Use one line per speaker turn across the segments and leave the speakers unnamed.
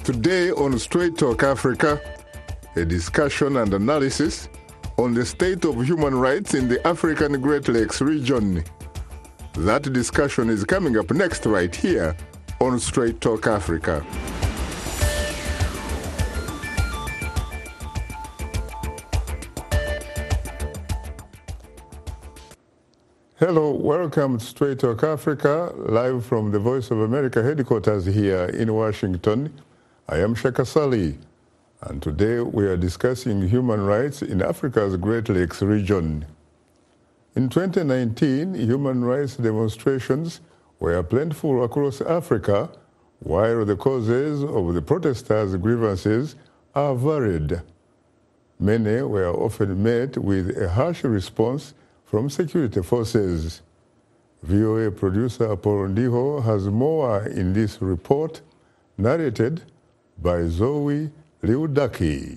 Today on Straight Talk Africa, a discussion and analysis on the state of human rights in the African Great Lakes region. That discussion is coming up next right here on Straight Talk Africa. Hello, welcome to Straight Talk Africa, live from the Voice of America headquarters here in Washington. I am Shaka Sali, and today we are discussing human rights in Africa's Great Lakes region. In 2019, human rights demonstrations were plentiful across Africa, while the causes of the protesters' grievances are varied. Many were often met with a harsh response from security forces. VOA producer Paul Ndiho has more in this report, narrated by Zoe Liudaki.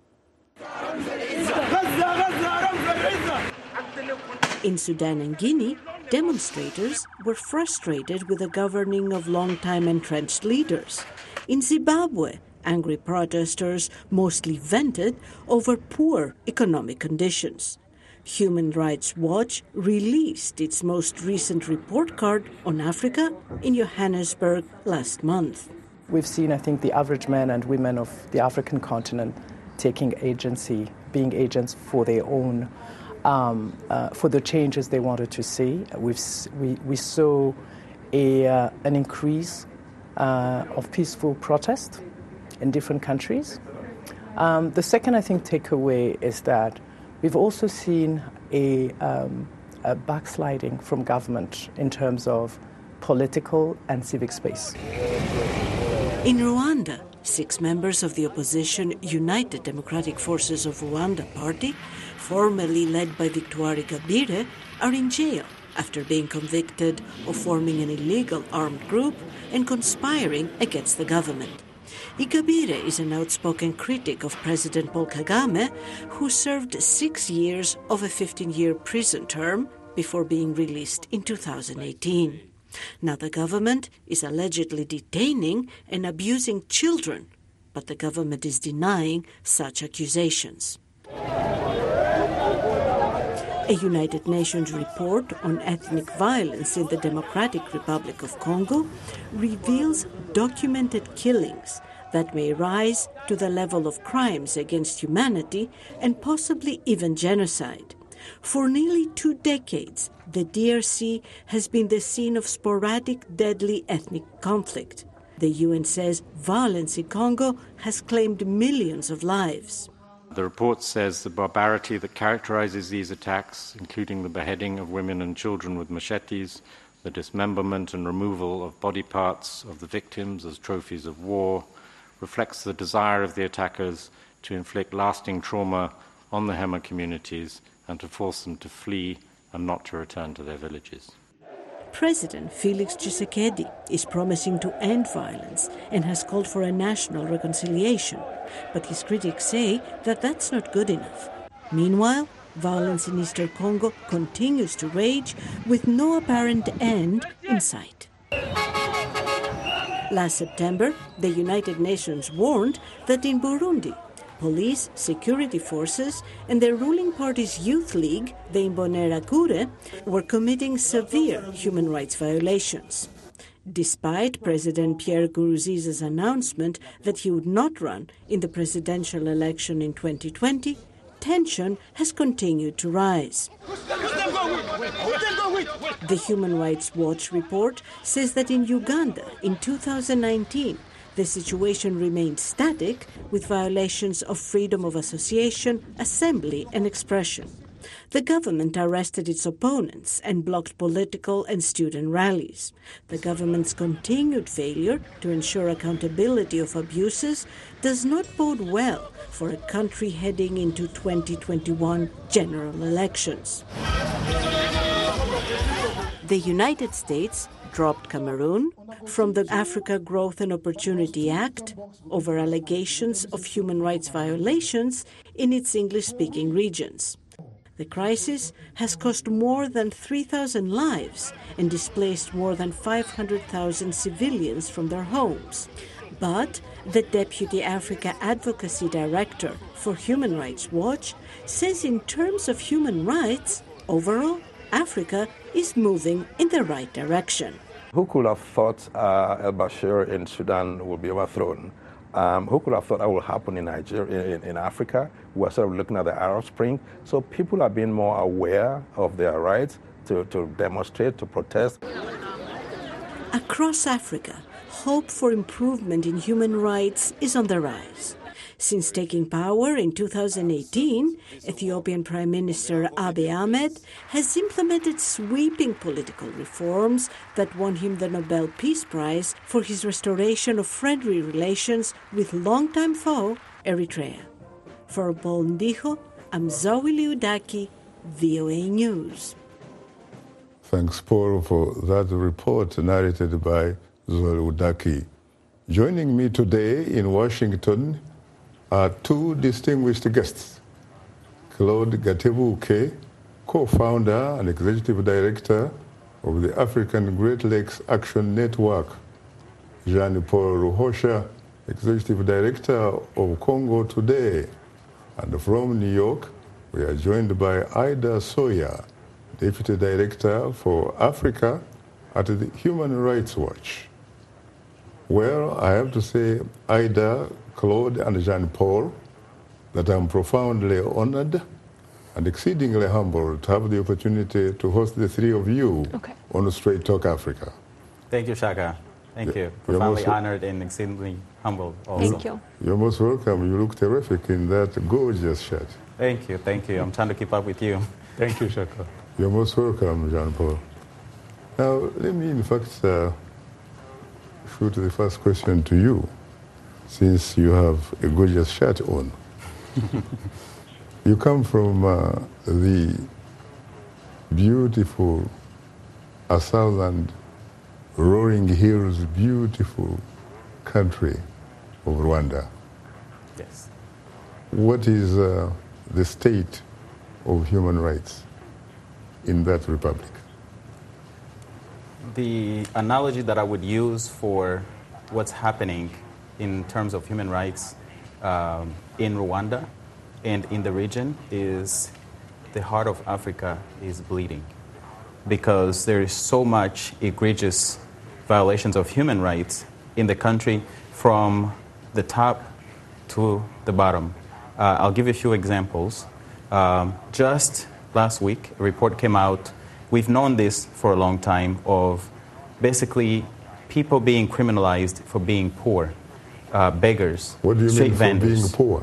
In Sudan and Guinea, demonstrators were frustrated with the governing of long-time entrenched leaders. In Zimbabwe, angry protesters mostly vented over poor economic conditions. Human Rights Watch released its most recent report card on Africa in Johannesburg last month.
We've seen, I think, the average men and women of the African continent taking agency, being agents for their own, for the changes they wanted to see. We saw an increase of peaceful protest in different countries. The second, I think, takeaway is that we've also seen a backsliding from government in terms of political and civic space.
In Rwanda, 6 members of the opposition United Democratic Forces of Rwanda party, formerly led by Victoire Ingabire, are in jail after being convicted of forming an illegal armed group and conspiring against the government. Ingabire is an outspoken critic of President Paul Kagame, who served 6 years of a 15-year prison term before being released in 2018. Now the government is allegedly detaining and abusing children, but the government is denying such accusations. A United Nations report on ethnic violence in the Democratic Republic of Congo reveals documented killings that may rise to the level of crimes against humanity and possibly even genocide. For nearly 2 decades, the DRC has been the scene of sporadic, deadly ethnic conflict. The UN says violence in Congo has claimed millions of lives.
The report says the barbarity that characterizes these attacks, including the beheading of women and children with machetes, the dismemberment and removal of body parts of the victims as trophies of war, reflects the desire of the attackers to inflict lasting trauma on the Hema communities and to force them to flee and not to return to their villages.
President Felix Tshisekedi is promising to end violence and has called for a national reconciliation, but his critics say that that's not good enough. Meanwhile, violence in eastern Congo continues to rage with no apparent end in sight. Last September, the United Nations warned that in Burundi, police, security forces, and the ruling party's youth league, the Imbonerakure, were committing severe human rights violations. Despite President Pierre Nkurunziza's announcement that he would not run in the presidential election in 2020, tension has continued to rise. The Human Rights Watch report says that in Uganda, in 2019, the situation remained static, with violations of freedom of association, assembly, and expression. The government arrested its opponents and blocked political and student rallies. The government's continued failure to ensure accountability of abuses does not bode well for a country heading into 2021 general elections. The United States dropped Cameroon from the Africa Growth and Opportunity Act over allegations of human rights violations in its English-speaking regions. The crisis has cost more than 3,000 lives and displaced more than 500,000 civilians from their homes. But The Deputy Africa Advocacy Director for Human Rights Watch says in terms of human rights, overall, Africa is moving in the right direction.
Who could have thought al-Bashir in Sudan will be overthrown? Who could have thought that will happen in Nigeria, in Africa? We're sort of looking at the Arab Spring. So people are being more aware of their rights to demonstrate, to protest.
Across Africa, hope for improvement in human rights is on the rise. Since taking power in 2018, Ethiopian Prime Minister Abiy Ahmed has implemented sweeping political reforms that won him the Nobel Peace Prize for his restoration of friendly relations with longtime foe Eritrea. For Paul Ndiho, I'm Zoe Liudaki, VOA News.
Thanks, Paul, for that report narrated by Zoe Liudaki. Joining me today in Washington are two distinguished guests. Claude Gatebuke, co-founder and executive director of the African Great Lakes Action Network. Jean-Paul Ruhosha, executive director of Congo Today. And from New York, we are joined by Ida Sawyer, deputy director for Africa at the Human Rights Watch. Well, I have to say, Ida, Claude, and Jean-Paul, that I'm profoundly honored and exceedingly humbled to have the opportunity to host the three of you on Straight Talk Africa.
Thank you, Shaka. Thank you. Profoundly honored and exceedingly humbled also.
Thank you.
You're most welcome. You look terrific in that gorgeous shirt.
Thank you. Thank you. I'm trying to keep up with you.
Thank you, Shaka.
You're most welcome, Jean-Paul. Now, let me, in fact, shoot the first question to you, since you have a gorgeous shirt on. You come from the beautiful southern rolling hills, beautiful country of Rwanda.
Yes.
What is the state of human rights in that republic?
The analogy that I would use for what's happening in terms of human rights in Rwanda and in the region is the heart of Africa is bleeding, because there is so much egregious violations of human rights in the country from the top to the bottom. I'll give you a few examples. Just last week, a report came out. We've known this for a long time, of basically people being criminalized for being poor, beggars,
what do you
street
mean
vendors.
For being poor?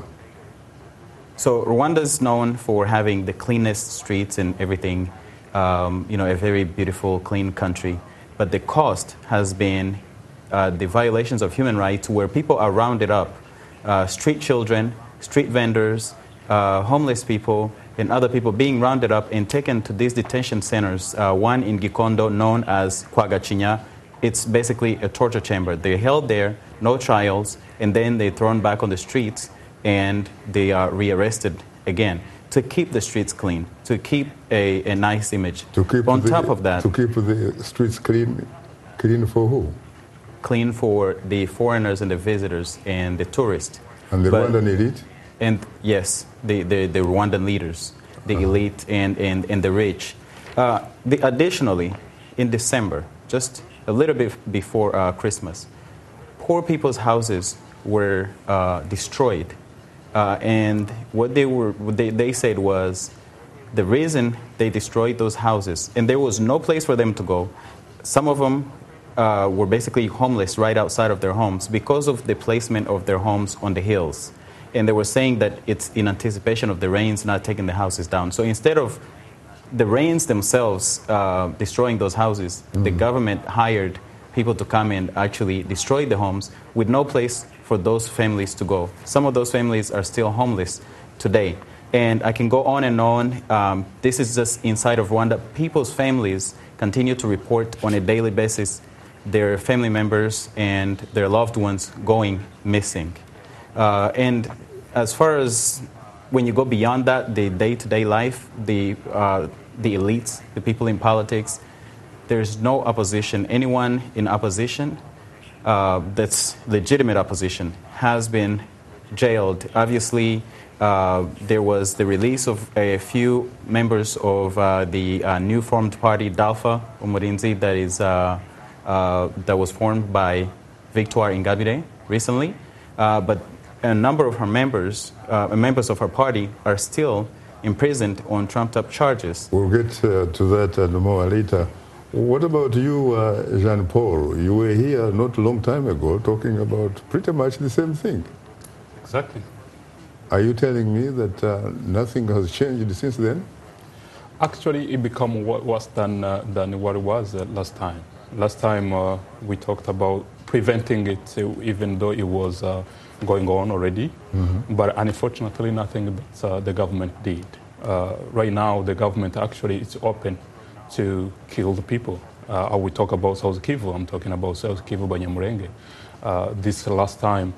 So Rwanda is known for having the cleanest streets and everything, a very beautiful, clean country. But the cost has been the violations of human rights, where people are rounded up, street children, street vendors, homeless people, and other people being rounded up and taken to these detention centers, one in Gikondo known as Kwagachinya. It's basically a torture chamber. They're held there, no trials, and then they're thrown back on the streets and they are rearrested again to keep the streets clean, to keep a nice image. On top of that,
to keep the streets clean for who?
Clean for the foreigners and the visitors and the tourists.
And the Rwandan elite?
And yes, the Rwandan leaders, the elite and the rich. Additionally, in December, just a little bit before Christmas, poor people's houses were destroyed. And what they said was the reason they destroyed those houses, and there was no place for them to go. Some of them were basically homeless right outside of their homes because of the placement of their homes on the hills. And they were saying that it's in anticipation of the rains not taking the houses down. So instead of the rains themselves destroying those houses, the government hired people to come and actually destroy the homes with no place for those families to go. Some of those families are still homeless today. And I can go on and on. This is just inside of Rwanda. People's families continue to report on a daily basis their family members and their loved ones going missing. And as far as when you go beyond that, the day-to-day life, the elites, the people in politics, there's no opposition. Anyone in opposition that's legitimate opposition has been jailed. Obviously, there was the release of a few members of the new formed party, Dalfa Umurinzi, that was formed by Victoire Ingabire recently. But a number of her members of her party, are still imprisoned on trumped-up charges.
We'll get to that and more later. What about you, Jean-Paul? You were here not a long time ago talking about pretty much the same thing.
Exactly.
Are you telling me that nothing has changed since then?
Actually, it became worse than what it was last time. Last time we talked about preventing it, even though it was going on already. Mm-hmm. But unfortunately, nothing that the government did. Right now, the government actually is open to kill the people. I will talk about South Kivu. I'm talking about South Kivu Banyamulenge. This last time,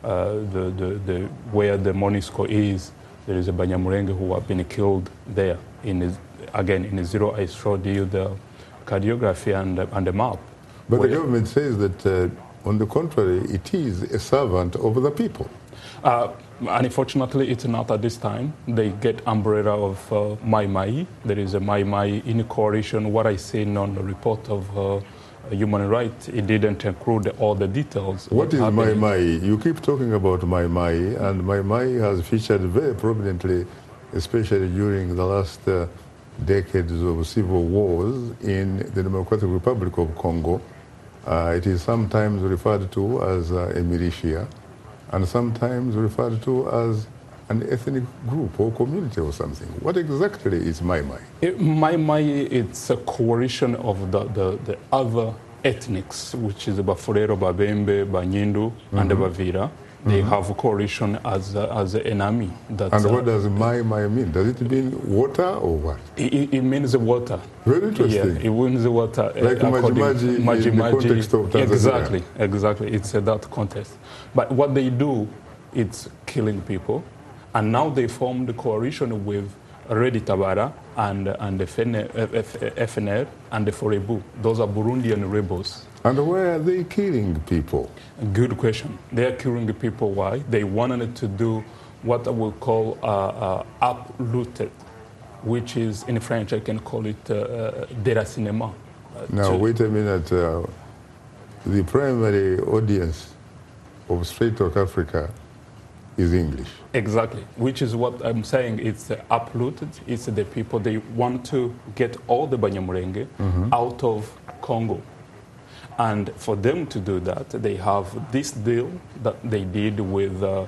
where the MONUSCO is, there is a Banyamulenge who have been killed there. In a zero, I showed you the cardiography and the map.
But the government says that, on the contrary, it is a servant of the people.
Unfortunately, it's not at this time. They get umbrella of Mai Mai. There is a Mai Mai in coalition. What I seen on the report of human rights, it didn't include all the details.
What is Mai Mai? You keep talking about Mai Mai, and Mai Mai has featured very prominently, especially during the last decades of civil wars in the Democratic Republic of Congo. It is sometimes referred to as a militia, and sometimes referred to as an ethnic group or community or something. What exactly is Mai Mai?
Mai Mai, it's a coalition of the other ethnics, which is Bafulero, Babembe, Banyindu, mm-hmm. and the Bavira. They mm-hmm. have a coalition as an army.
And what does Mai Mai mean? Does it mean water or what?
It means water.
Very interesting.
Yeah, it means water.
Like Maji in the context of Tanzania.
Exactly. It's that context. But what they do, it's killing people. And now they formed a coalition with Redi Tabara and the FNL and the Forebu. Those are Burundian rebels.
And why are they killing people?
Good question. They are killing people. Why? They wanted to do what I will call uprooted, which is, in French, I can call it déracinement.
Now, wait a minute. The primary audience of Straight Talk Africa is English.
Exactly, which is what I'm saying. It's uprooted. It's the people, they want to get all the Banyamulenge mm-hmm. out of Congo. And for them to do that, they have this deal that they did with all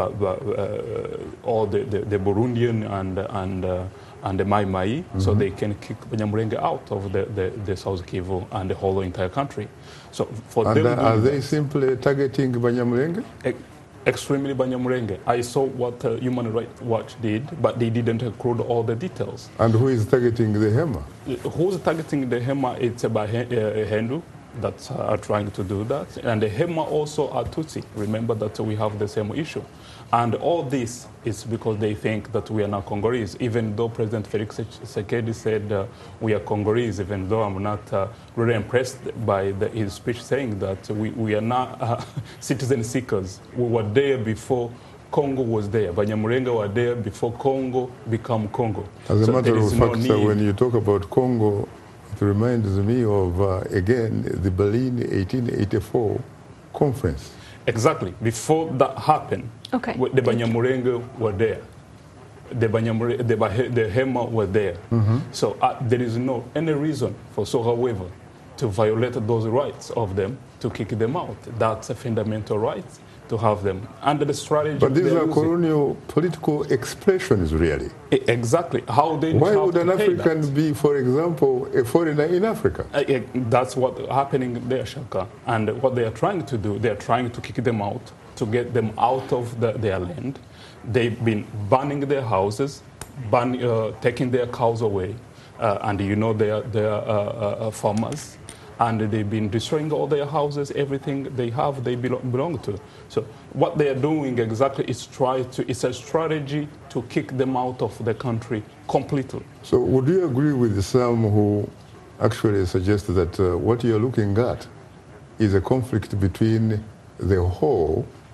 the Burundian and the Mai Mai, mm-hmm. so they can kick Banyamulenge out of the South Kivu and the whole entire country. So for
and
them,
are they simply targeting Banyamulenge?
Extremely Banyamulenge. I saw what Human Rights Watch did, but they didn't include all the details.
And who is targeting the Hema?
Who's targeting the Hema? It's about Hendu that are trying to do that. And the Hema also are Tutsi. Remember that we have the same issue. And all this is because they think that we are not Congolese, even though President Felix Tshisekedi said we are Congolese, even though I'm not really impressed by his speech saying that we are not citizen seekers. We were there before Congo was there. Banyamulenge were there before Congo became Congo.
As a matter of fact, when you talk about Congo, it reminds me of, again, the Berlin 1884 conference.
Exactly. Before that happened,
okay.
The Banyamulenge were there. The Hema were there. Mm-hmm. So there is no any reason for however, to violate those rights of them, to kick them out. That's a fundamental right to have them under the strategy.
But these are colonial political expressions, really.
Exactly. How they?
Why would an African be, for example, a foreigner in Africa?
That's what's happening there, Shaka. And what they are trying to do, they are trying to kick them out, to get them out of their land. They've been burning their houses, taking their cows away, and you know they are farmers. And they've been destroying all their houses, everything they have, they belong to. So what they are doing exactly is it's a strategy to kick them out of the country completely.
So would you agree with some who actually suggest that what you're looking at is a conflict between the whole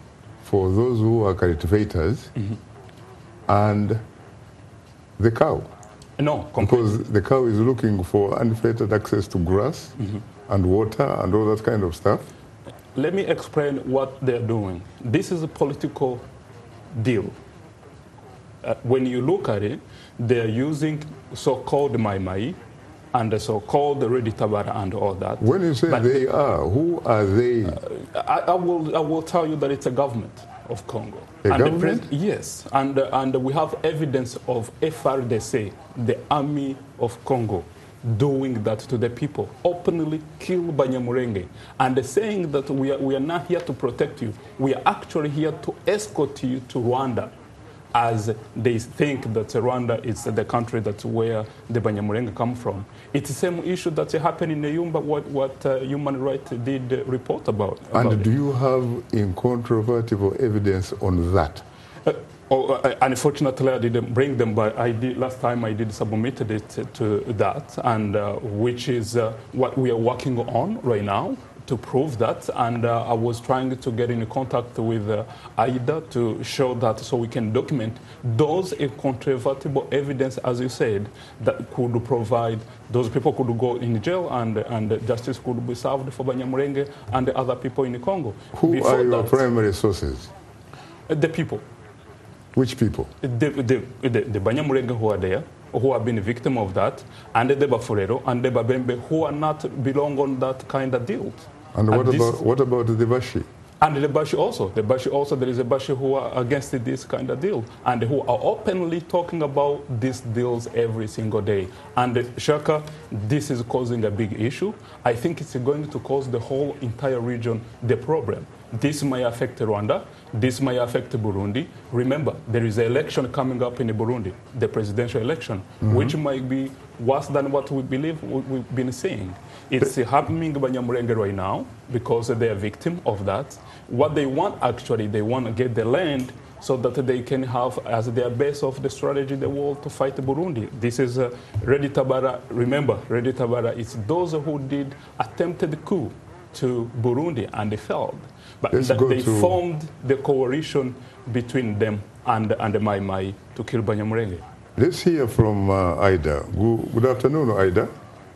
for those who are cultivators and the cow.
No, completely.
Because the cow is looking for unfettered access to grass and water and all that kind of stuff.
Let me explain what they're doing. This is a political deal. When you look at it, they're using so-called Mai Mai and the so-called Redi Tabara and all that.
When you say they are, who are they?
I will tell you that it's a government of Congo.
A
and
government?
Yes, and we have evidence of FRDC, the army of Congo, doing that to the people, openly kill Banyamulenge, and saying that we are not here to protect you, we are actually here to escort you to Rwanda, as they think that Rwanda is the country that's where the Banyamulenge come from. It's the same issue that happened in Neyumba, what Human Rights did report about.
And do you have incontrovertible evidence on that?
Unfortunately, I didn't bring them, but last time I did submitted it to that, and which is what we are working on right now to prove that. And I was trying to get in contact with AIDA to show that, so we can document those incontrovertible evidence, as you said, that could provide those people could go in jail and justice could be served for Banyamulenge and the other people in Congo.
Who are your primary sources?
The people.
Which people?
The Banyamulenge who are there, who have been victim of that, and the Bafurero and the Babembe who are not belong on that kind of deal.
And what about the Bashi?
And the Bashi also. The Bashi also, there is a Bashi who are against this kind of deal and who are openly talking about these deals every single day. And Shaka, this is causing a big issue. I think it's going to cause the whole entire region the problem. This may affect Rwanda. This may affect Burundi. Remember, there is an election coming up in Burundi, the presidential election, which might be worse than what we believe we've been seeing. It's happening in Banyamulenge right now because they are victim of that. What they want, actually, they want to get the land so that they can have as their base of the strategy the world to fight Burundi. This is Redi Tabara. Remember, Redi Tabara is those who did attempted coup to Burundi and they failed. But they formed the coalition between them and the Mai Mai to kill Banyamulenge.
Let's hear from Aida. Good afternoon, Aida.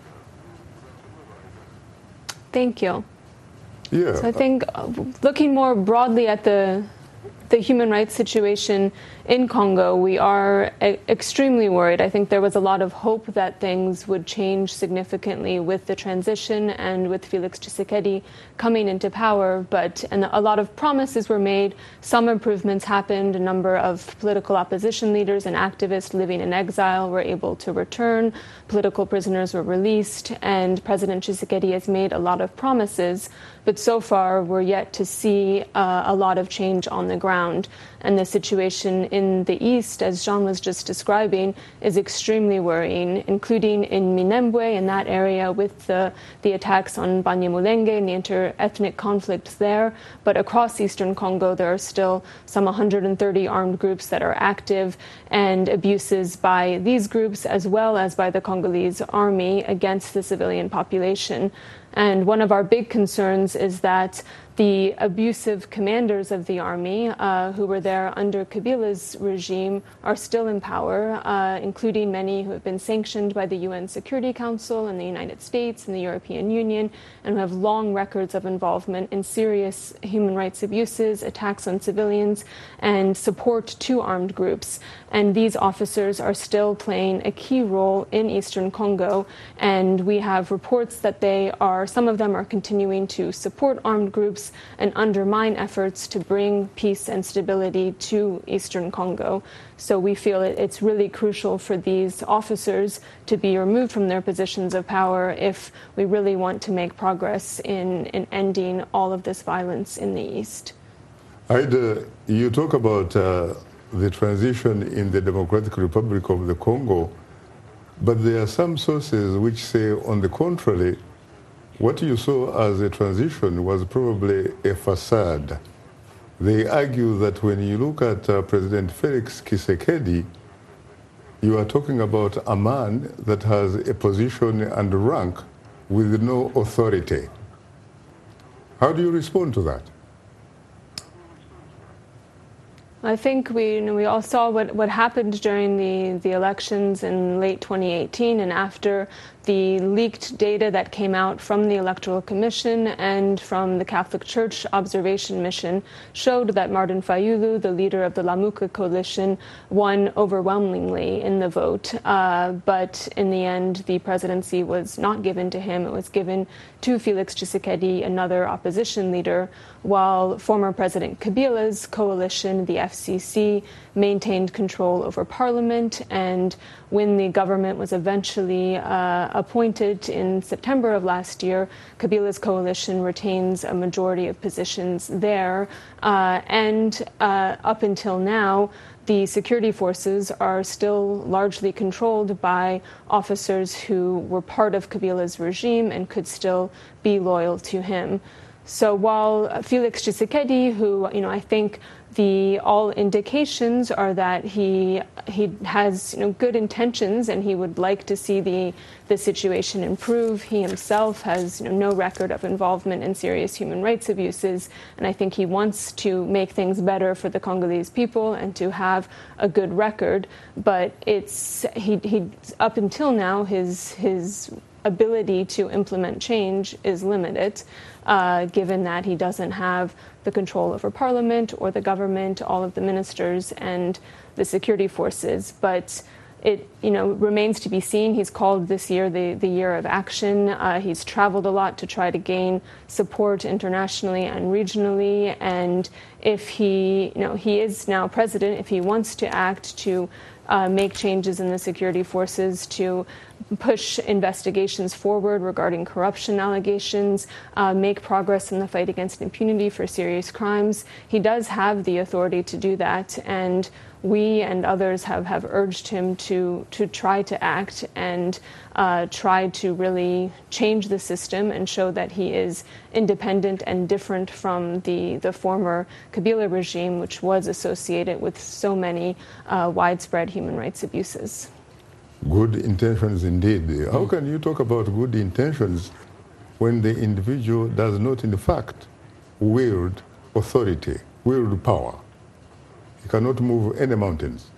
Thank you.
Yeah.
So I think looking more broadly at the human rights situation in Congo, we are extremely worried. I think there was a lot of hope that things would change significantly with the transition and with Felix Tshisekedi coming into power, and a lot of promises were made. Some improvements happened. A number of political opposition leaders and activists living in exile were able to return. Political prisoners were released, and President Tshisekedi has made a lot of promises, but so far we're yet to see a lot of change on the ground. And the situation in the east, as Jean was just describing, is extremely worrying, including in Minembwe, in that area, with the attacks on Banyamulenge and the inter-ethnic conflicts there. But across eastern Congo, there are still some 130 armed groups that are active, and abuses by these groups as well as by the Congolese army against the civilian population. And one of our big concerns is that the abusive commanders of the army who were there under Kabila's regime are still in power, including many who have been sanctioned by the UN Security Council and the United States and the European Union, and who have long records of involvement in serious human rights abuses, attacks on civilians, and support to armed groups. And these officers are still playing a key role in eastern Congo, and we have reports that some of them are continuing to support armed groups and undermine efforts to bring peace and stability to eastern Congo. So we feel it's really crucial for these officers to be removed from their positions of power if we really want to make progress in ending all of this violence in the east.
Aida, you talk about the transition in the Democratic Republic of the Congo, but there are some sources which say, on the contrary, what you saw as a transition was probably a facade. They argue that when you look at President Felix Tshisekedi, you are talking about a man that has a position and rank with no authority. How do you respond to that?
I think we all saw what happened during the elections in late 2018 and after. The leaked data that came out from the Electoral Commission and from the Catholic Church Observation Mission showed that Martin Fayulu, the leader of the Lamuka coalition, won overwhelmingly in the vote. But in the end, the presidency was not given to him. It was given to Felix Tshisekedi, another opposition leader, while former President Kabila's coalition, the FCC, maintained control over parliament. And when the government was eventually appointed in September of last year, Kabila's coalition retains a majority of positions there. And up until now, the security forces are still largely controlled by officers who were part of Kabila's regime and could still be loyal to him. So while Felix Tshisekedi, who I think all indications are that he has good intentions and he would like to see the situation improve. He himself has no record of involvement in serious human rights abuses, and I think he wants to make things better for the Congolese people and to have a good record. But he up until now his ability to implement change is limited, given that he doesn't have the control over parliament or the government, all of the ministers and the security forces. But it remains to be seen. He's called this year the year of action. He's traveled a lot to try to gain support internationally and regionally. And if he is now president, if he wants to act to make changes in the security forces, to push investigations forward regarding corruption allegations, make progress in the fight against impunity for serious crimes, he does have the authority to do that. And we and others have urged him to try to act and try to really change the system and show that he is independent and different from the former Kabila regime, which was associated with so many widespread human rights abuses.
Good intentions indeed. How can you talk about good intentions when the individual does not, in fact, wield authority, wield power? He cannot move any mountains.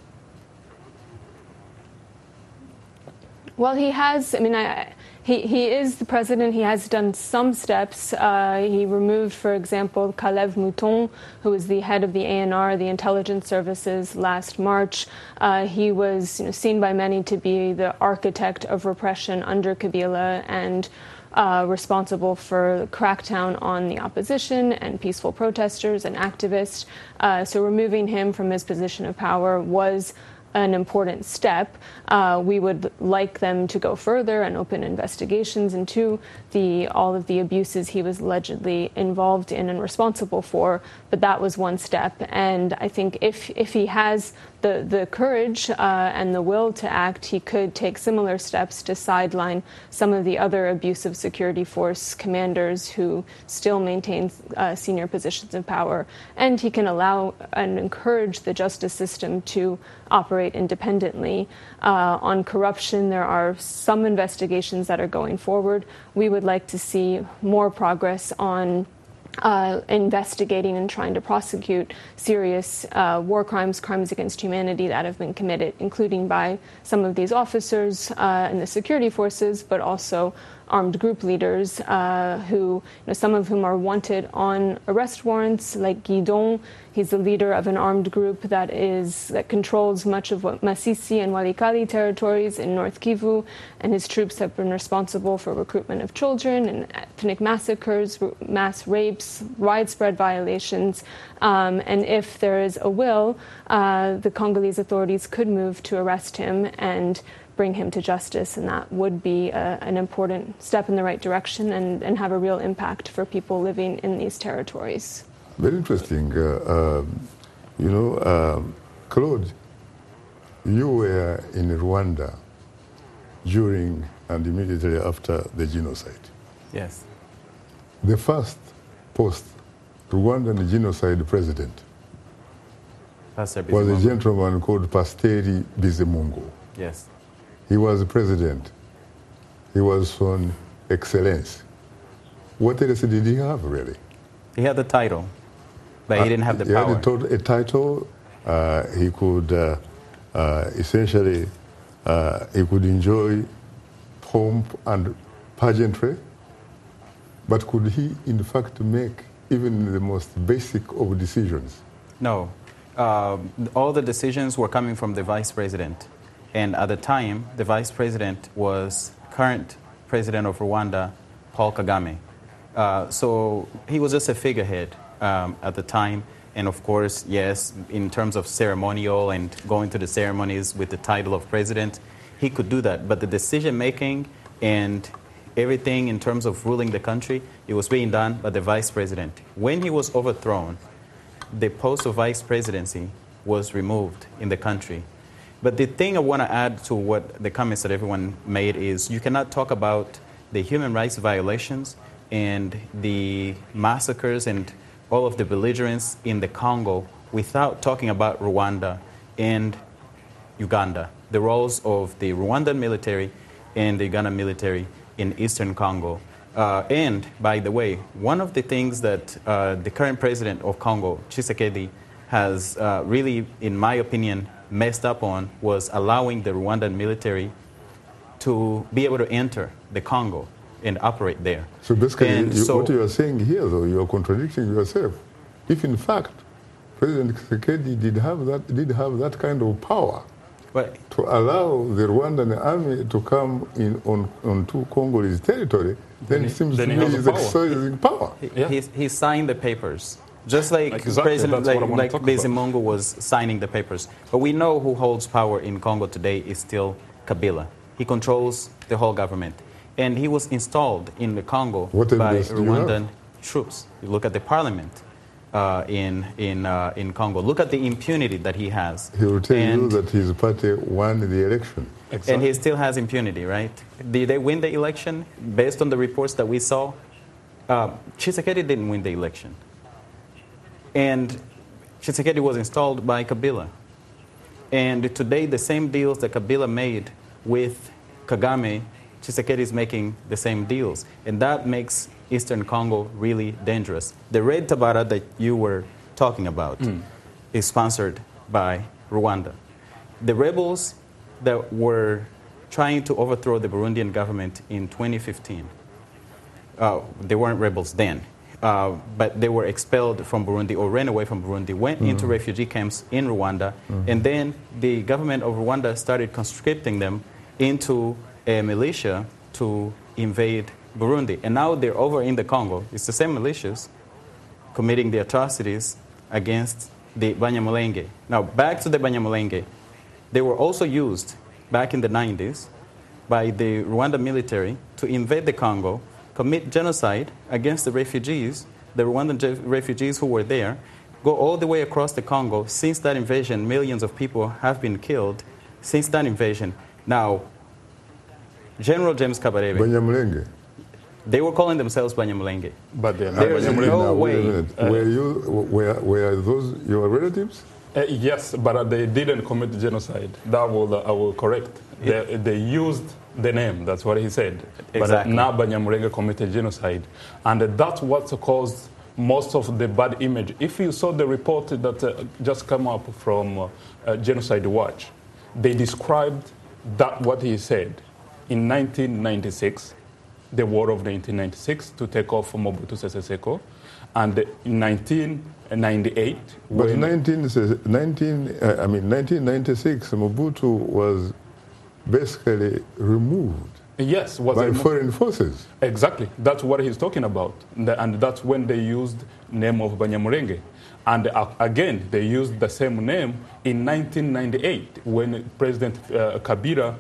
Well, he has. He is the president. He has done some steps. He removed, for example, Kalev Mouton, who is the head of the ANR, the intelligence services, last March. He was seen by many to be the architect of repression under Kabila and responsible for the crackdown on the opposition and peaceful protesters and activists. So removing him from his position of power was an important step. We would like them to go further and open investigations into all of the abuses he was allegedly involved in and responsible for. But that was one step. And I think if he has the courage and the will to act, he could take similar steps to sideline some of the other abusive security force commanders who still maintain senior positions of power. And he can allow and encourage the justice system to operate independently. On corruption, there are some investigations that are going forward. We would like to see more progress on investigating and trying to prosecute serious war crimes, crimes against humanity that have been committed, including by some of these officers in the security forces, but also armed group leaders who, some of whom are wanted on arrest warrants, like Guidon. He's the leader of an armed group that controls much of Masisi and Walikali territories in North Kivu, and his troops have been responsible for recruitment of children and ethnic massacres, mass rapes, widespread violations. And if there is a will, the Congolese authorities could move to arrest him and bring him to justice, and that would be an important step in the right direction and have a real impact for people living in these territories.
Very interesting. Claude, you were in Rwanda during and immediately after the genocide.
Yes.
The first post-Rwandan genocide president was a gentleman called Pasteri Bizimungu.
Yes.
He was president. He was son excellence. What else did he have, really?
He had the title, but he didn't have the power.
He had a title, he could essentially he could enjoy pomp and pageantry, but could he in fact make even the most basic of decisions?
No. All the decisions were coming from the vice president. And at the time, the vice president was current president of Rwanda, Paul Kagame. So he was just a figurehead at the time. And of course, yes, in terms of ceremonial and going to the ceremonies with the title of president, he could do that. But the decision making and everything in terms of ruling the country, it was being done by the vice president. When he was overthrown, the post of vice presidency was removed in the country. But the thing I want to add to what the comments that everyone made is you cannot talk about the human rights violations and the massacres and all of the belligerence in the Congo without talking about Rwanda and Uganda, the roles of the Rwandan military and the Ugandan military in Eastern Congo. And by the way, one of the things that the current president of Congo, Tshisekedi, has really, in my opinion, messed up on was allowing the Rwandan military to be able to enter the Congo and operate there.
So basically, what you are saying here, though, you are contradicting yourself. If in fact President Tshisekedi did have that kind of power to allow the Rwandan army to come in onto Congolese territory, then it seems to me he's exercising power.
He signed the papers. Just like President Bizimungu was signing the papers. But we know who holds power in Congo today is still Kabila. He controls the whole government. And he was installed in the Congo by Rwandan troops. You look at the parliament in Congo. Look at the impunity that he has.
He will tell you that his party won the election.
Exactly. And he still has impunity, right? Did they win the election? Based on the reports that we saw, Tshisekedi didn't win the election. And Tshisekedi was installed by Kabila. And today, the same deals that Kabila made with Kagame, Tshisekedi is making the same deals. And that makes Eastern Congo really dangerous. The Red Tabara that you were talking about is sponsored by Rwanda. The rebels that were trying to overthrow the Burundian government in 2015, they weren't rebels then. But they were expelled from Burundi or ran away from Burundi, went into refugee camps in Rwanda, and then the government of Rwanda started conscripting them into a militia to invade Burundi. And now they're over in the Congo. It's the same militias committing the atrocities against the Banyamulenge. Now, back to the Banyamulenge. They were also used back in the 90s by the Rwanda military to invade the Congo, commit genocide against the refugees, the Rwandan refugees who were there, go all the way across the Congo. Since that invasion, millions of people have been killed since that invasion. Now, General James Kabarebe.
Banyamulenge.
They were calling themselves Banyamulenge.
But
there is no way.
Were those your relatives?
Yes, but they didn't commit genocide. That I will correct. They used the name, that's what he said.
Exactly.
But now Banyamulenge committed genocide. And that's what caused most of the bad image. If you saw the report that just came up from Genocide Watch, they described that what he said in 1996, the war of 1996 to take off Mobutu Sese Seko, and in 1998...
But in 1996, Mobutu was basically removed by foreign forces.
Exactly. That's what he's talking about. And that's when they used name of Banyamulenge. And again, they used the same name in 1998 when President Kabila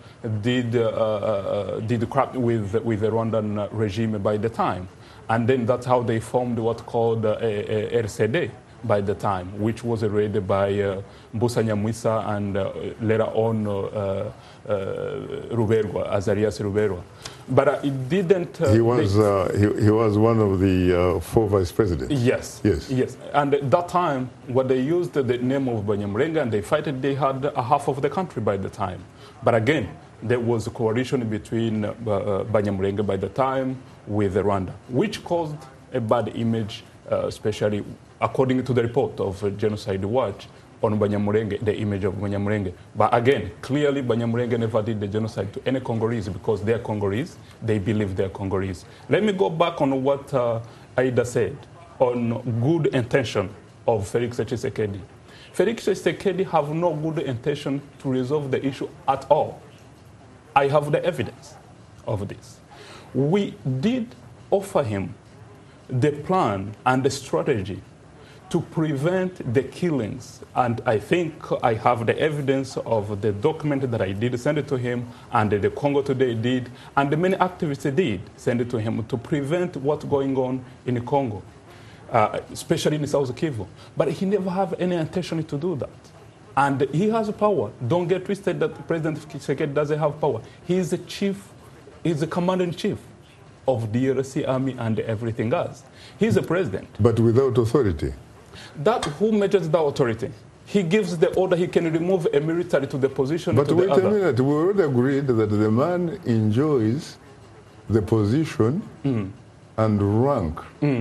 did crap with the Rwandan regime by the time. And then that's how they formed what's called RCD by the time, which was led by Mbusa Nyamwisa and later on Ruberwa, Azarias Ruberwa. But it didn't...
he was one of the 4 vice presidents.
Yes. And at that time, when they used the name of Banyamulenge and they had a half of the country by the time. But again, there was a coalition between Banyamulenge by the time with Rwanda, which caused a bad image, especially according to the report of Genocide Watch, on Banyamulenge, the image of Banyamulenge. But again, clearly Banyamulenge never did the genocide to any Congolese because they're Congolese. They believe they're Congolese. Let me go back on what Aida said on good intention of Felix Tshisekedi. Felix Tshisekedi have no good intention to resolve the issue at all. I have the evidence of this. We did offer him the plan and the strategy to prevent the killings. And I think I have the evidence of the document that I did send it to him, and the Congo Today did, and the many activists did send it to him to prevent what's going on in Congo, especially in South Kivu. But he never have any intention to do that. And he has power. Don't get twisted that President Tshisekedi doesn't have power. He is the chief, he's the commander-in-chief of the DRC army and everything else. He's the president.
But without authority.
That who measures the authority? He gives the order, he can remove a military to the position
but
to the other.
But wait a minute, we already agreed that the man enjoys the position and rank,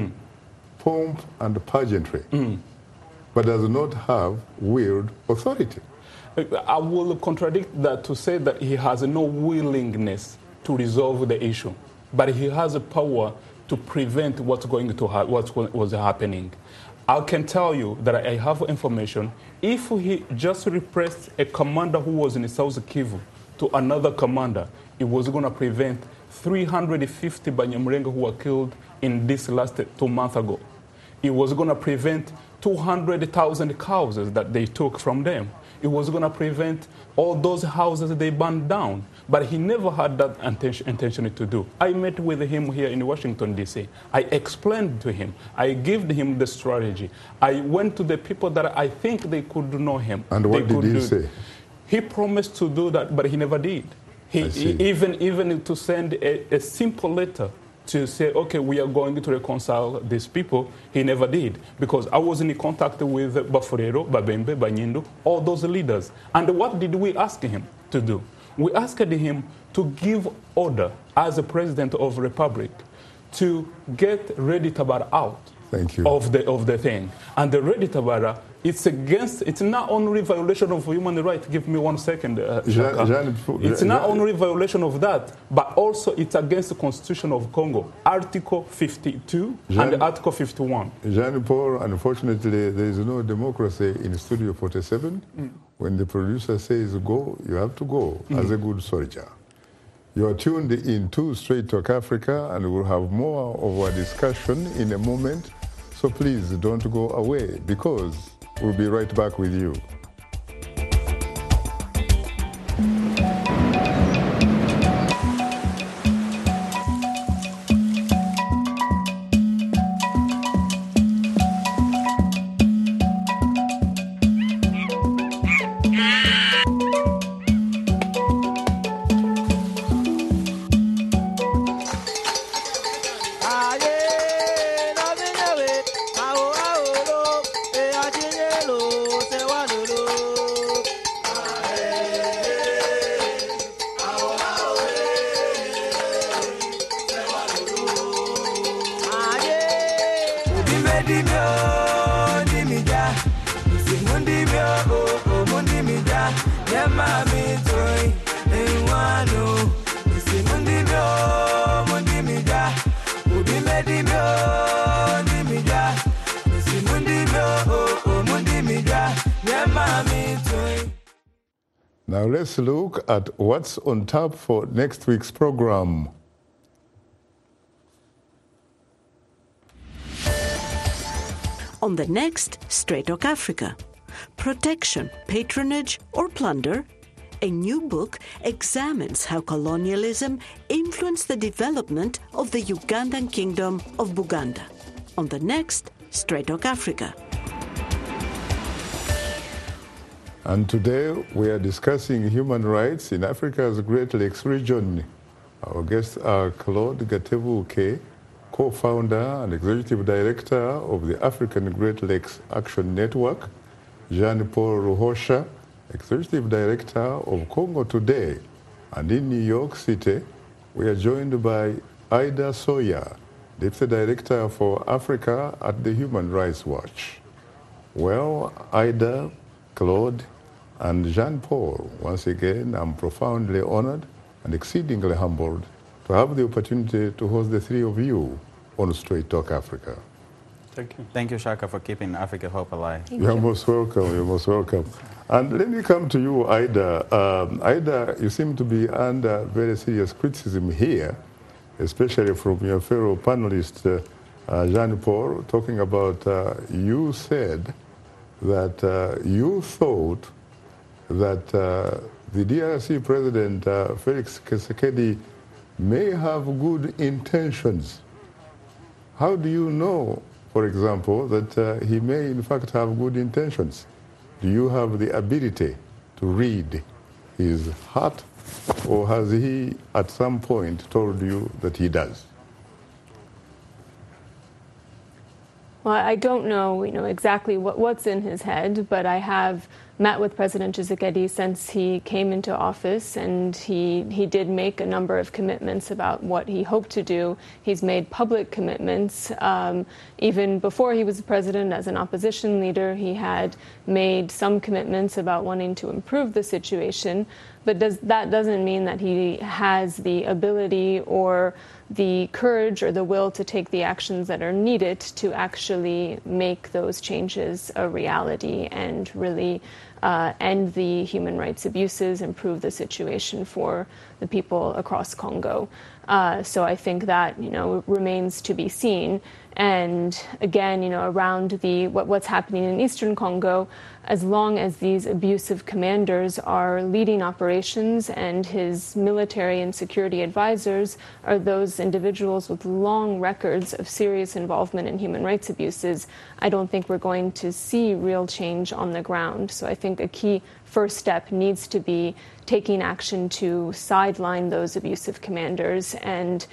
pomp and pageantry, but does not have willed authority.
I will contradict that to say that he has no willingness to resolve the issue, but he has a power to prevent what's going to what was happening. I can tell you that I have information. If he just repressed a commander who was in South Kivu to another commander, it was going to prevent 350 Banyamulenge who were killed in this last 2 months ago. It was going to prevent 200,000 cows that they took from them. It was going to prevent all those houses they burned down. But he never had that intention to do. I met with him here in Washington, D.C. I explained to him. I gave him the strategy. I went to the people that I think they could know him.
And what did he say?
He promised to do that, but he never did. He even to send a simple letter to say, okay, we are going to reconcile these people, he never did. Because I was in contact with Bafurero, Babembe, Banyindu, all those leaders. And what did we ask him to do? We asked him to give order as a president of the republic to get Redi Tabara out of the thing. And the Redi Tabara, it's not only violation of human rights. Give me 1 second, it's not only violation of that, but also it's against the Constitution of Congo, Article 52 and Article 51.
Jean-Paul, unfortunately, there is no democracy in Studio 47. When the producer says go, you have to go as a good soldier. You are tuned into Straight Talk Africa, and we'll have more of our discussion in a moment. So please don't go away, because we'll be right back with you. Now let's look at what's on tap for next week's program.
On the next Straight Talk Africa, protection, patronage, or plunder? A new book examines how colonialism influenced the development of the Ugandan kingdom of Buganda. On the next Straight Talk Africa.
And today we are discussing human rights in Africa's Great Lakes region. Our guests are Claude Gatebuke, co-founder and executive director of the African Great Lakes Action Network, Jean-Paul Ruhosha, executive director of Congo Today. And in New York City, we are joined by Ida Sawyer, deputy director for Africa at the Human Rights Watch. Well, Ida, Claude, and Jean-Paul. Once again, I'm profoundly honored and exceedingly humbled to have the opportunity to host the three of you on Straight Talk Africa.
Thank you.
Thank you, Shaka, for keeping Africa Hope alive.
You're most welcome. You're most welcome. And let me come to you, Ida. Ida, you seem to be under very serious criticism here, especially from your fellow panelist, Jean-Paul, talking about you said that you thought that the DRC President Felix Tshisekedi may have good intentions. How do you know, for example, that he may in fact have good intentions? Do you have the ability to read his heart, or has he at some point told you that he does?
Well, I don't know, exactly what's in his head, but I have met with President Tshisekedi since he came into office, and he did make a number of commitments about what he hoped to do. He's made public commitments. Even before he was president, as an opposition leader, he had made some commitments about wanting to improve the situation. But that doesn't mean that he has the ability or the courage or the will to take the actions that are needed to actually make those changes a reality and really end the human rights abuses, improve the situation for the people across Congo. So I think that, remains to be seen. And again, around what's happening in Eastern Congo, as long as these abusive commanders are leading operations and his military and security advisors are those individuals with long records of serious involvement in human rights abuses, I don't think we're going to see real change on the ground. So I think a key first step needs to be taking action to sideline those abusive commanders and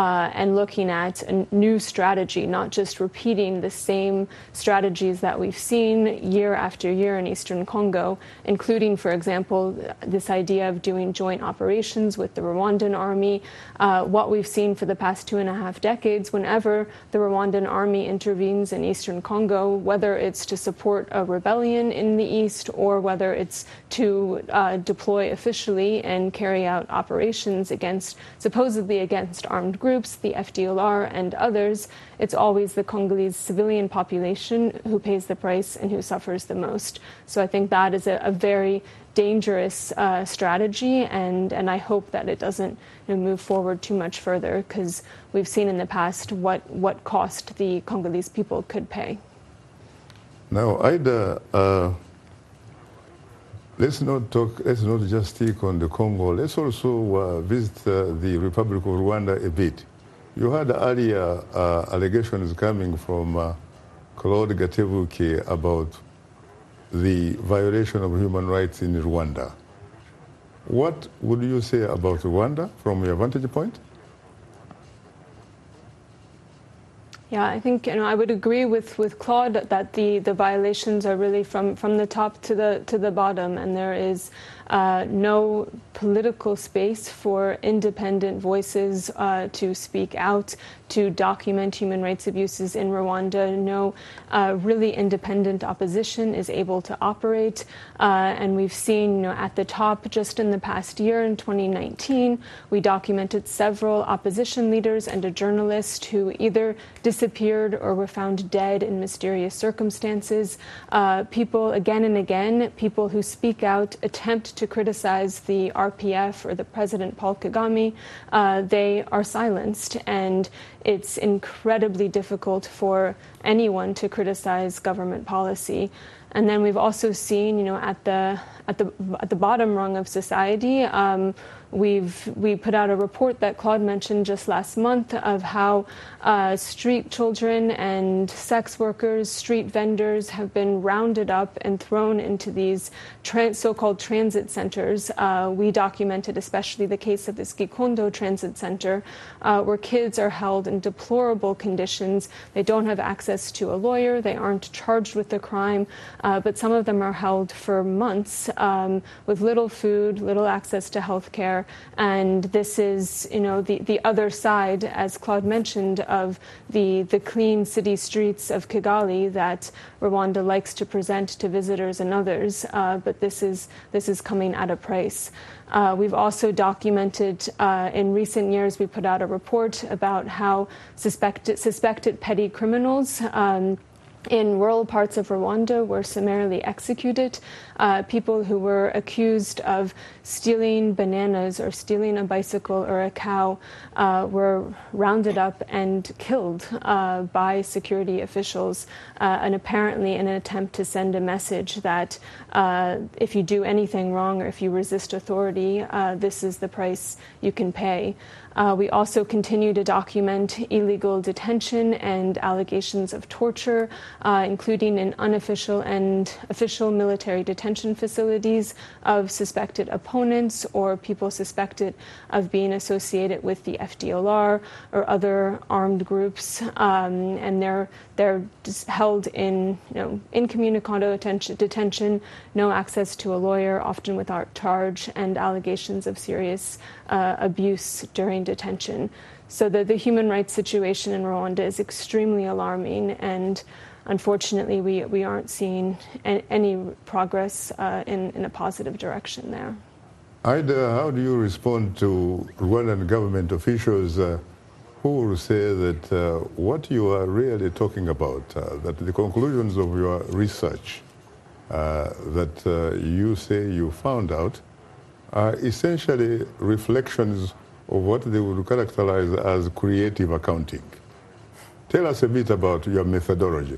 looking at a new strategy, not just repeating the same strategies that we've seen year after year in Eastern Congo, including, for example, this idea of doing joint operations with the Rwandan army. What we've seen for the past 2.5 decades, whenever the Rwandan army intervenes in Eastern Congo, whether it's to support a rebellion in the east or whether it's to deploy officially and carry out operations supposedly against armed groups, the FDLR and others, it's always the Congolese civilian population who pays the price and who suffers the most. So I think that is a very dangerous strategy, and I hope that it doesn't move forward too much further, because we've seen in the past what cost the Congolese people could pay.
Now, Ida, let's not just stick on the Congo. Let's also visit the Republic of Rwanda a bit. You had earlier allegations coming from Claude Gatebuke about the violation of human rights in Rwanda. What would you say about Rwanda from your vantage point?
Yeah, I think I would agree with Claude that the violations are really from the top to the bottom, and there is no political space for independent voices to speak out, to document human rights abuses in Rwanda. No really independent opposition is able to operate, and we've seen at the top just in the past year, in 2019, we documented several opposition leaders and a journalist who either disappeared or were found dead in mysterious circumstances. People, again and again, people who speak out, attempt to criticize the RPF or the President Paul Kagame, they are silenced, and it's incredibly difficult for anyone to criticize government policy. And then we've also seen, at the bottom rung of society, we put out a report that Claude mentioned just last month of how street children and sex workers, street vendors have been rounded up and thrown into these so-called transit centers. We documented especially the case of this Gikondo Transit Center, where kids are held in deplorable conditions. They don't have access to a lawyer. They aren't charged with the crime, but some of them are held for months with little food, little access to health care, there. And this is, the other side, as Claude mentioned, of the clean city streets of Kigali that Rwanda likes to present to visitors and others. But this is coming at a price. We've also documented in recent years, we put out a report about how suspected petty criminals in rural parts of Rwanda were summarily executed. People who were accused of stealing bananas or stealing a bicycle or a cow were rounded up and killed by security officials, and apparently in an attempt to send a message that if you do anything wrong or if you resist authority, this is the price you can pay. We also continue to document illegal detention and allegations of torture, including in unofficial and official military detention facilities of suspected opponents or people suspected of being associated with the FDLR or other armed groups, and they're just held in incommunicado detention, no access to a lawyer, often without charge, and allegations of serious abuse during detention. So the human rights situation in Rwanda is extremely alarming, and unfortunately we aren't seeing any progress in a positive direction there.
Ida, how do you respond to Rwandan government officials who will say that what you are really talking about, that the conclusions of your research that you say you found out are essentially reflections of what they would characterize as creative accounting? Tell us a bit about your methodology.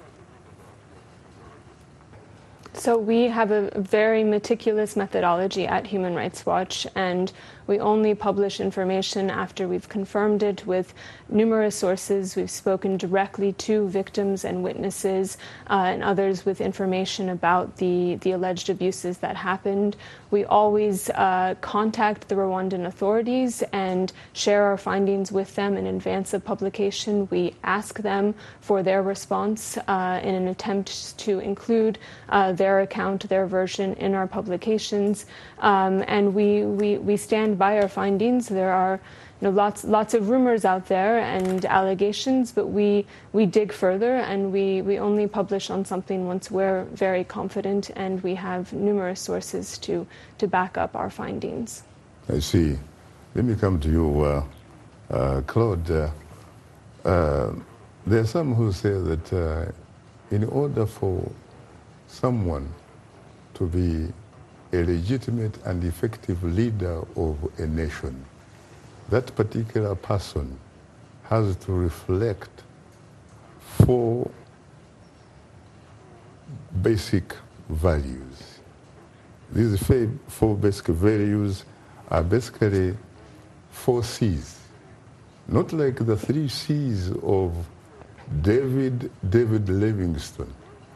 So we have a very meticulous methodology at Human Rights Watch, and we only publish information after we've confirmed it with numerous sources. We've spoken directly to victims and witnesses and others with information about the alleged abuses that happened. We always contact the Rwandan authorities and share our findings with them in advance of publication. We ask them for their response in an attempt to include their account, their version in our publications. And we stand by our findings. There are lots of rumors out there and allegations, but we dig further, and we only publish on something once we're very confident and we have numerous sources to back up our findings.
I see. Let me come to you, Claude. There are some who say that in order for someone to be a legitimate and effective leader of a nation, that particular person has to reflect 4 basic values. These 4 basic values are basically 4 C's, not like the 3 C's of David Livingstone,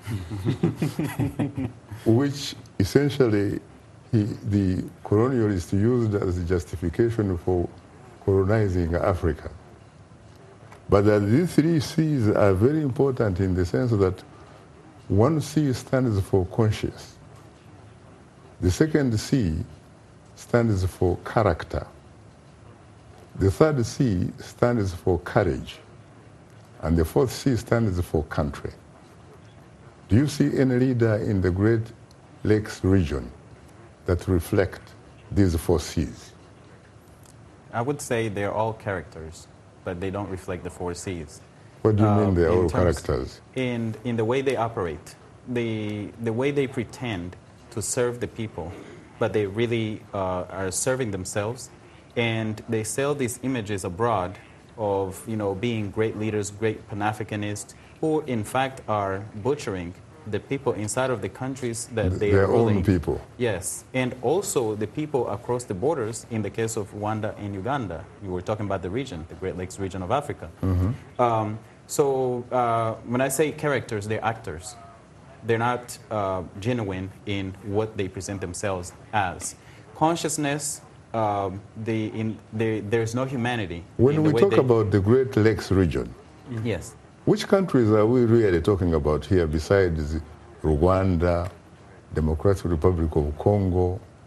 which essentially the colonialists used as a justification for colonizing Africa. But these 3 C's are very important in the sense that 1 C stands for conscience. The 2nd C stands for character. The 3rd C stands for courage. And the 4th C stands for country. Do you see any leader in the Great Lakes region that reflect these 4 C's?
I would say they're all characters, but they don't reflect the 4 C's.
What do you mean they're all characters?
In the way they operate, the way they pretend to serve the people, but they really are serving themselves, and they sell these images abroad of being great leaders, great Pan-Africanists, who in fact are butchering the people inside of the countries that they are ruling.
Their own people.
Yes, and also the people across the borders, in the case of Rwanda and Uganda. You were talking about the region, the Great Lakes region of Africa.
Mm-hmm.
So when I say characters, they're actors. They're not genuine in what they present themselves as. Consciousness, there's no humanity.
When we talk about the Great Lakes region,
yes,
which countries are we really talking about here besides Rwanda, Democratic Republic of Congo,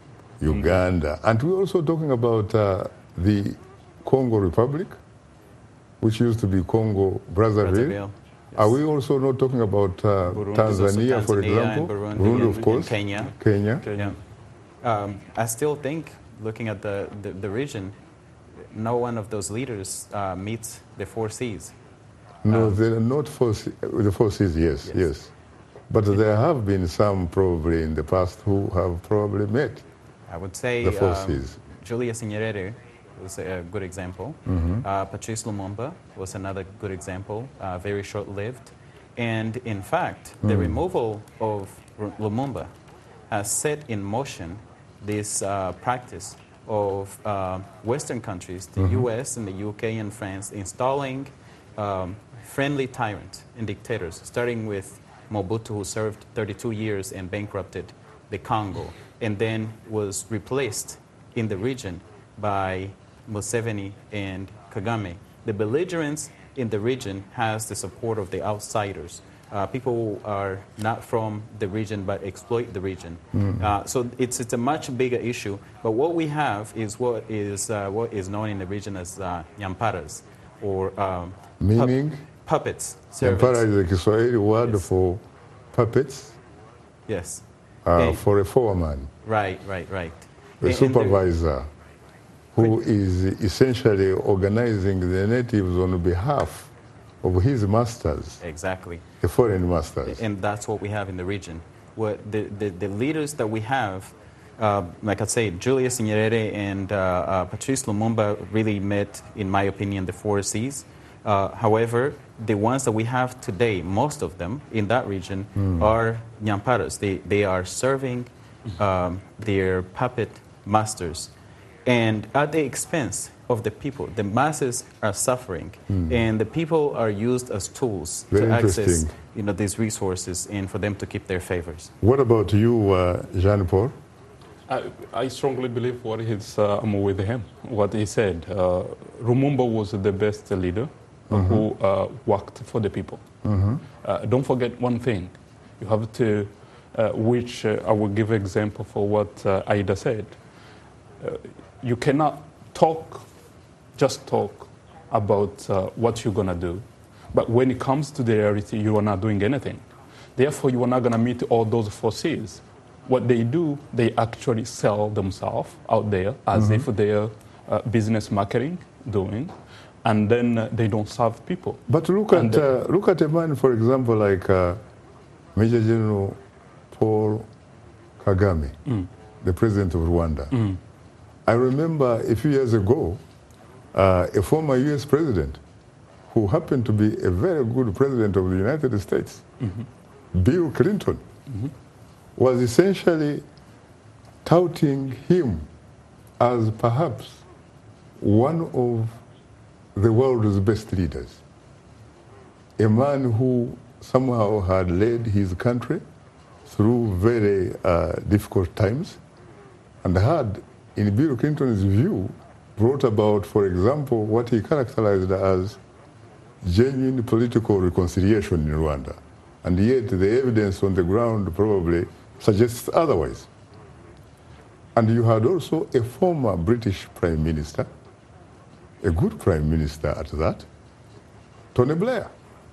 Uganda. And we're also talking about the Congo Republic, which used to be Congo Brazzaville.
Yes.
Are we also not talking about Tanzania, for example?
Burundi,
of course.
And
Kenya.
Yeah. I still think, looking at the region, no one of those leaders meets the 4 Cs.
No, they're not the 4 Cs, yes. But there have been some probably in the past who have probably met
I would say
the 4 Cs.
Julius Nyerere was a good example. Patrice Lumumba was another good example, very short-lived. And in fact, the removal of Lumumba has set in motion this practice of Western countries, the US and the UK and France, installing friendly tyrants and dictators, starting with Mobutu, who served 32 years and bankrupted the Congo, and then was replaced in the region by Museveni and Kagame. The belligerence in the region has the support of the outsiders. People who are not from the region but exploit the region. So it's a much bigger issue. But what we have is what is known in the region as nyamparas, or
meaning
puppets.
Nyampara is a Kiswahili word for puppets.
Yes.
For a foreman.
Right.
A supervisor who is essentially organizing the natives on behalf of his masters.
Exactly.
The foreign masters.
And that's what we have in the region. What the leaders that we have, like I say, Julius Nyerere and Patrice Lumumba really met, in my opinion, the 4 Cs. However, the ones that we have today, most of them in that region, are nyamparas. They are serving their puppet masters, and at the expense of the people. The masses are suffering, and the people are used as tools to access these resources and for them to keep their favors.
What about you, Jean-Paul?
I strongly believe I'm with him, what he said. Lumumba was the best leader who worked for the people. Don't forget one thing. You have to, which I will give an example for what Aida said. You cannot just talk about what you're going to do. But when it comes to the reality, you are not doing anything. Therefore, you are not going to meet all those 4 Cs. What they do, they actually sell themselves out there as if they're business marketing doing, and then they don't serve people.
But look at a man, for example, like Major General Paul Kagame, the president of Rwanda. I remember a few years ago, a former U.S. president who happened to be a very good president of the United States, Bill Clinton, was essentially touting him as perhaps one of the world's best leaders. A man who somehow had led his country through very difficult times and had, in Bill Clinton's view, brought about, for example, what he characterized as genuine political reconciliation in Rwanda. And yet the evidence on the ground probably suggests otherwise. And you had also a former British Prime Minister, a good Prime Minister at that, Tony Blair.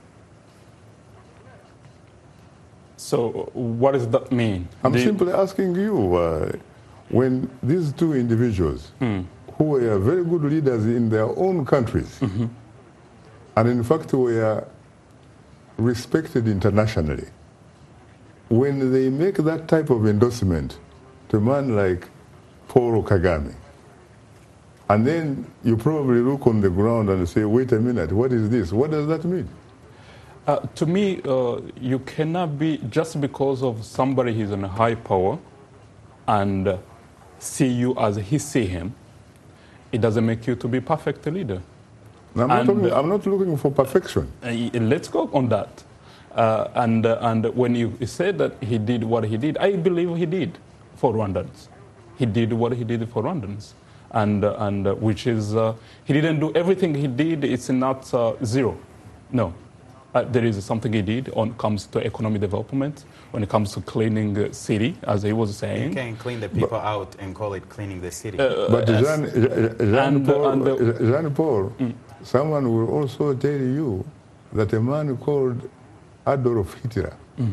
So what does that mean?
I'm simply asking you, when these two individuals, who were very good leaders in their own countries, and in fact were respected internationally, when they make that type of endorsement to a man like Paul Kagame, and then you probably look on the ground and say, wait a minute, what is this? What does that mean?
To me, you cannot be, just because of somebody is in a high power and see you as he see him, it doesn't make you to be perfect leader.
I'm not looking for perfection.
Let's go on that. And when you said that he did what he did, I believe he did for Rwandans. He did what he did for Rwandans. And which is, he didn't do everything he did, it's not zero. No. there is something he did when it comes to economic development, when it comes to cleaning the city, as he was saying.
You can clean the people out and call it cleaning the city.
But Jean-Paul, someone will also tell you that a man called Adolf Hitler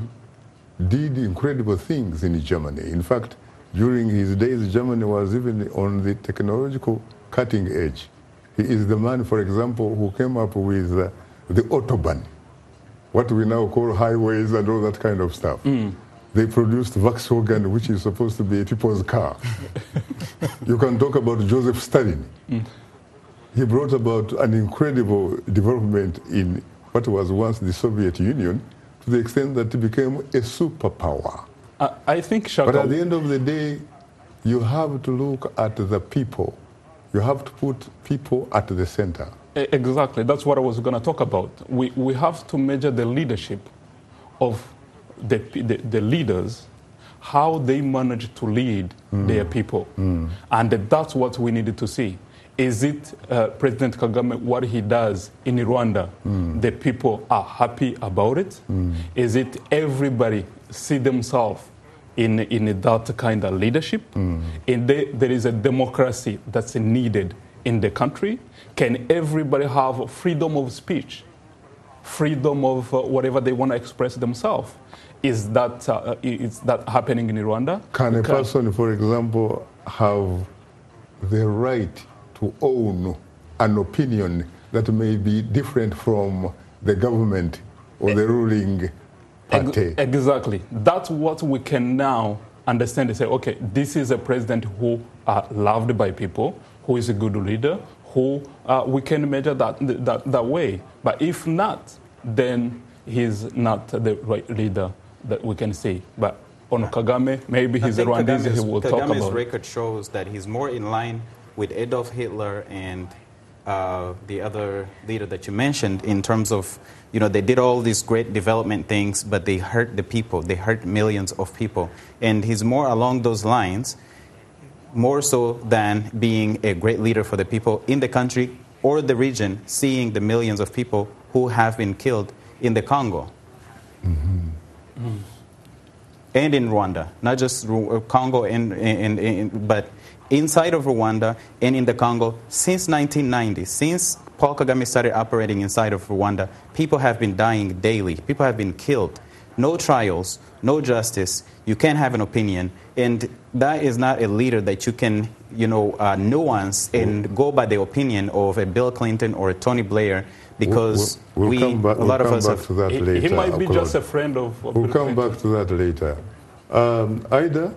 did incredible things in Germany. In fact, during his days, Germany was even on the technological cutting edge. He is the man, for example, who came up with the Autobahn, what we now call highways and all that kind of stuff. They produced Volkswagen, which is supposed to be a people's car. You can talk about Joseph Stalin. He brought about an incredible development in what was once the Soviet Union, to the extent that it became a superpower.
I think, Shaka,
but at the end of the day, you have to look at the people. You have to put people at the center.
Exactly. That's what I was going to talk about. We have to measure the leadership of the leaders, how they manage to lead their people. And that's what we needed to see. Is it President Kagame, what he does in Rwanda, the people are happy about it? Is it everybody see themselves in that kind of leadership? And there is a democracy that's needed in the country. Can everybody have freedom of speech, freedom of whatever they want to express themselves? Is that happening in Rwanda?
Can a person, for example, have the right to own an opinion that may be different from the government or the ruling party?
Exactly. That's what we can now understand and say, okay, this is a president who are loved by people, who is a good leader, who we can measure that way. But if not, then he's not the right leader that we can say. But on Kagame, maybe he's a Rwandese he will talk about.
Kagame's record shows that he's more in line with Adolf Hitler and the other leader that you mentioned in terms of, they did all these great development things, but they hurt the people. They hurt millions of people. And he's more along those lines, more so than being a great leader for the people in the country or the region, seeing the millions of people who have been killed in the Congo. And in Rwanda, not just Congo, but inside of Rwanda and in the Congo since 1990, since Paul Kagame started operating inside of Rwanda, people have been dying daily. People have been killed. No trials, no justice. You can't have an opinion. And that is not a leader that you can, nuance and go by the opinion of a Bill Clinton or a Tony Blair, because a lot of us have...
He might be just a friend of
We'll come back to that later. Ida?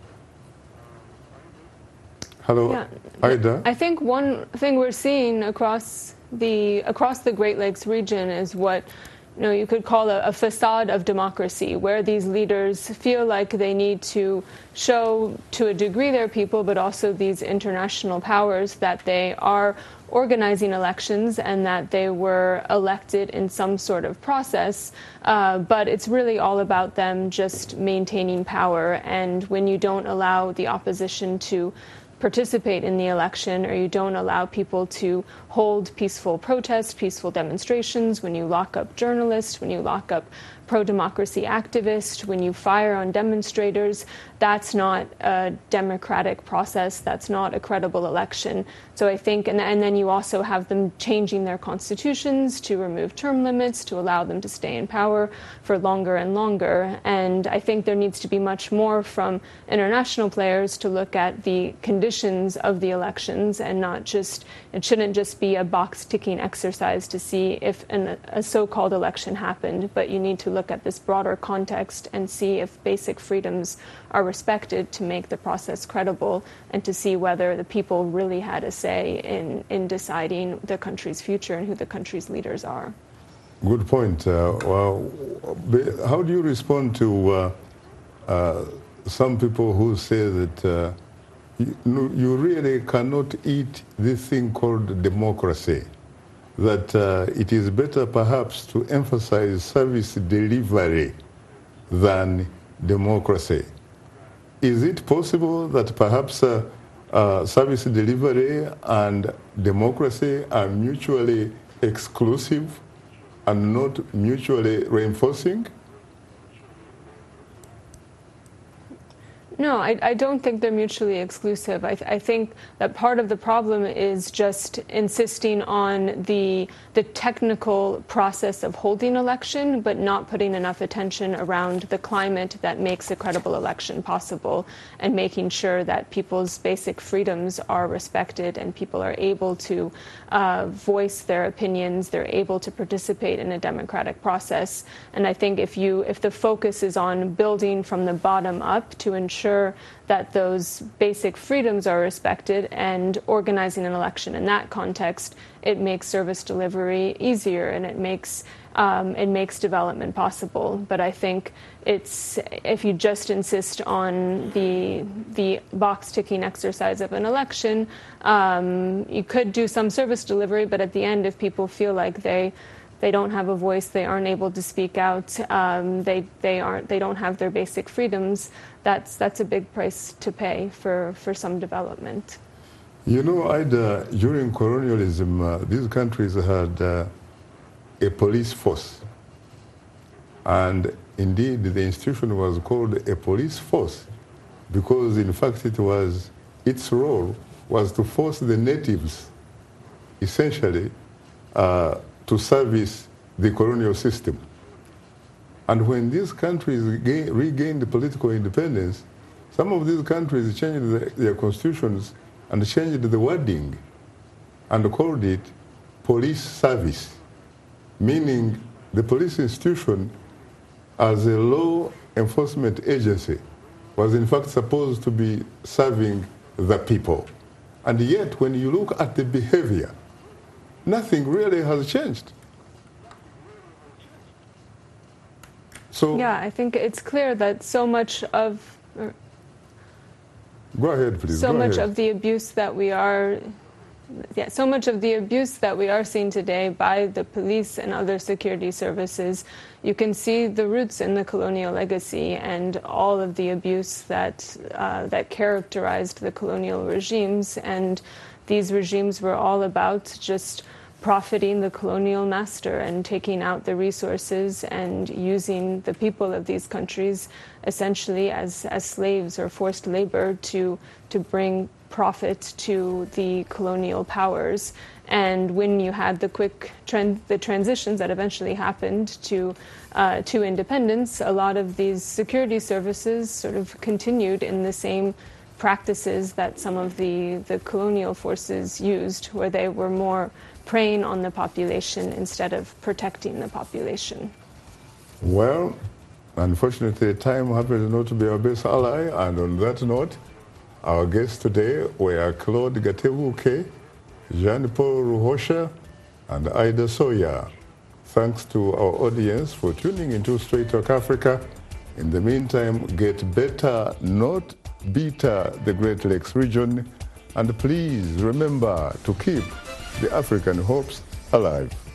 Hello,
yeah.
Ida?
I think one thing we're seeing across the Great Lakes region is what you could call a facade of democracy, where these leaders feel like they need to show to a degree their people, but also these international powers, that they are organizing elections and that they were elected in some sort of process. But it's really all about them just maintaining power. And when you don't allow the opposition to participate in the election, or you don't allow people to hold peaceful protests, peaceful demonstrations, when you lock up journalists, when you lock up pro-democracy activists, when you fire on demonstrators, that's not a democratic process. That's not a credible election. So I think, and then you also have them changing their constitutions to remove term limits, to allow them to stay in power for longer and longer. And I think there needs to be much more from international players to look at the conditions of the elections, and not just, it shouldn't just be a box-ticking exercise to see if a so-called election happened, but you need to look at this broader context and see if basic freedoms are respected, to make the process credible, and to see whether the people really had a say in deciding the country's future and who the country's leaders are.
Good point. Well, how do you respond to some people who say that you really cannot eat this thing called democracy, that it is better perhaps to emphasize service delivery than democracy? Is it possible that perhaps service delivery and democracy are mutually exclusive? and not mutually reinforcing?
No, I don't think they're mutually exclusive. I think that part of the problem is just insisting on the technical process of holding election, but not putting enough attention around the climate that makes a credible election possible, and making sure that people's basic freedoms are respected and people are able to voice their opinions, they're able to participate in a democratic process. And I think if the focus is on building from the bottom up to ensure that those basic freedoms are respected and organizing an election in that context, it makes service delivery easier and it makes development possible. But I think if you just insist on the box ticking exercise of an election, you could do some service delivery, but at the end, if people feel like they don't have a voice, they aren't able to speak out, they don't have their basic freedoms, that's a big price to pay for some development.
You know, Ida, during colonialism, these countries had a police force. And indeed, the institution was called a police force because, in fact, its role was to force the natives, essentially, to service the colonial system. And when these countries regained political independence, some of these countries changed their constitutions and changed the wording and called it police service, meaning the police institution as a law enforcement agency was in fact supposed to be serving the people. And yet, when you look at the behavior, nothing really has changed. So
yeah, I think it's clear that so much of
go ahead, please.
So much of the abuse that we are seeing today by the police and other security services, you can see the roots in the colonial legacy and all of the abuse that characterized the colonial regimes. And these regimes were all about just profiting the colonial master and taking out the resources and using the people of these countries essentially as slaves or forced labor to bring profit to the colonial powers. And when you had the transitions that eventually happened to independence, a lot of these security services sort of continued in the same practices that some of the colonial forces used, where they were more preying on the population instead of protecting the population.
Well, unfortunately, time happens not to be our best ally, and on that note, our guests today were Claude Gatebuke, Jean-Paul Ruhosha, and Ida Sawyer. Thanks to our audience for tuning into Straight Talk Africa. In the meantime, get better, not bitter, the Great Lakes region, and please remember to keep the African hopes alive.